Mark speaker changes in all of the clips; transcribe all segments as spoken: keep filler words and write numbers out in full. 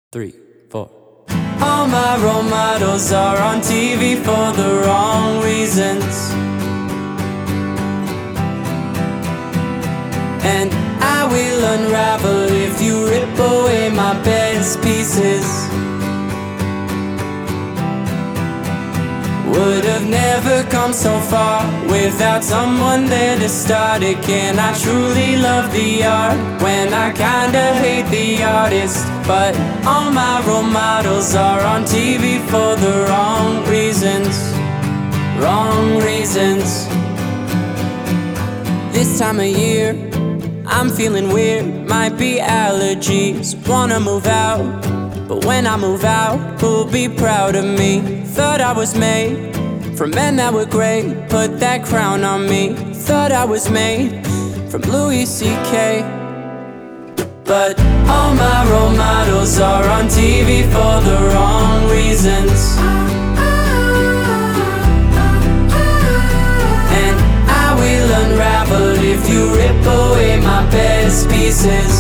Speaker 1: Three, four. All my role models are on T V for the wrong reasons, and I will unravel if you rip away my best pieces. Would have never come so far without someone there to start it. Can I truly love the art when I kinda hate the artist? But all my role models are on T V for the wrong reasons. Wrong reasons. This time of year, I'm feeling weird. Might be allergies, wanna move out. But when I move out, who'll be proud of me? Thought I was made for men that were great. Put that crown on me. Thought I was made from Louis C K. But all my role models are on T V for the wrong reasons, and I will unravel if you rip away my best pieces.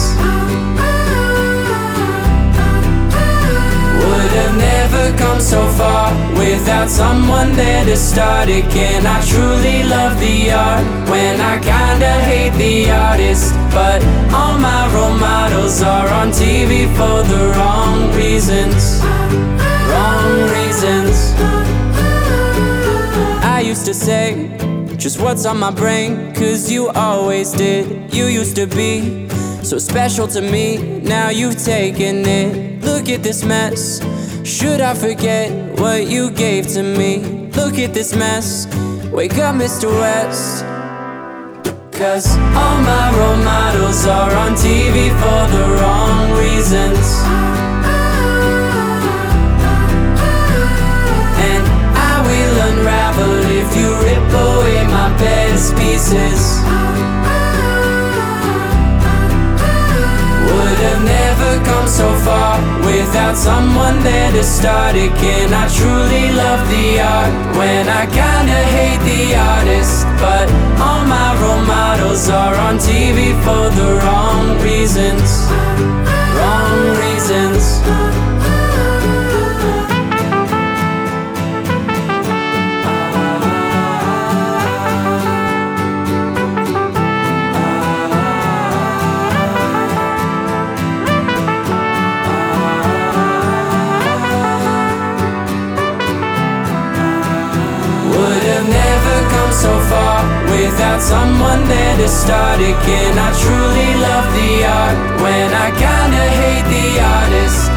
Speaker 1: Would have never come so far without someone there to start it. Can I truly love the art when I kinda hate the artist? But all my role models are on T V for the wrong reasons. Wrong reasons. I used to say just what's on my brain, cause you always did. You used to be so special to me, now you've taken it. Look at this mess, should I forget what you gave to me? Look at this mess, wake up Mister West. Cause all my role models are on T V for the wrong reasons, and I will unravel if you rip away my best pieces. Would have never come so far without someone there to start it. Can I truly love the art when I kinda hate the artist? But all my role models are on T V for the wrong reasons. Wrong reasons. Would have never come so far without someone there to start it. Can I truly love the art when I kinda hate the artist?